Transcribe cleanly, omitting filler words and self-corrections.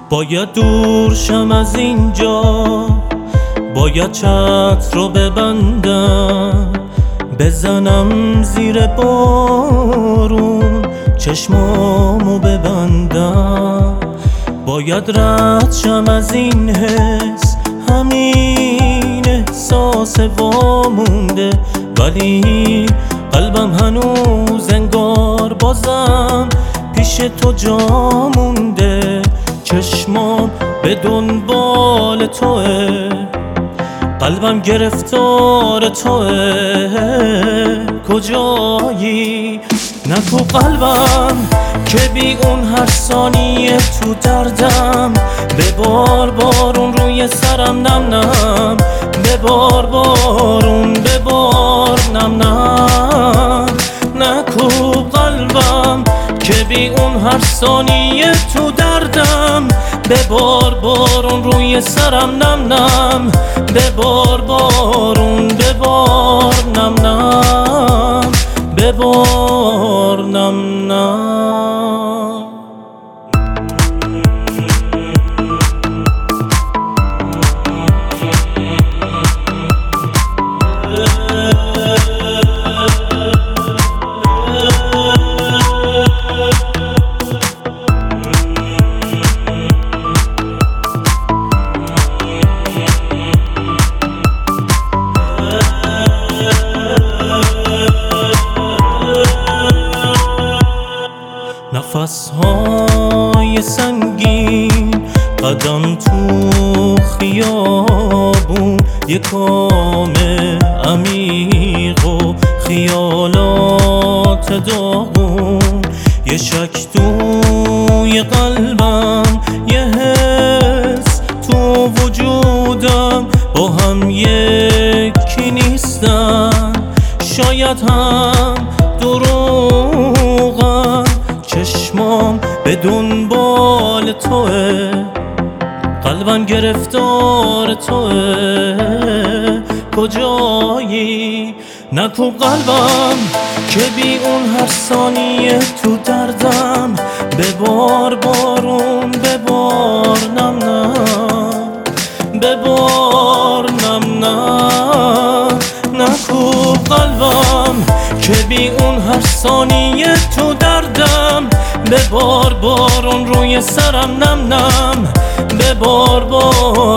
باید دور شم از اینجا، باید چتر رو ببندم، بزنم زیر بارون چشمامو ببندم. باید رد شم از این حس، همین احساس وامونده، ولی قلبم هنوز انگار بازم پیش تو جا مونده. چشمام به دنبال توه، قلبم گرفتار توه. کجایی؟ نگو قلبم که بی اون هر ثانیه تو دردم. ببار بارون روی سرم نم نم، ببار بارون ببار نم نم. نگو قلبم که بی اون هر ثانیه تو دردم. ببار بارون روی سرم نم نم، ببار بارون ببار نم نم، ببار نم نم. نفس‌های سنگین، قدم تو خیابون، یه کام عمیق و خیالات داغون. یه شک توی قلبم، یه حس تو وجودم، با هم یکی نیستن، شاید هم دروغن. چشمام به دنبال توه، قلبم گرفتار توه. کجایی؟ نگو قلبم که بی اون هر ثانیه تو دردم. ببار بارون ببار نم نم، ببار نم نم. نگو قلبم که بی اون هر ثانیه تو دردم. ببار بارون روی سرم نم نم، ببار بارون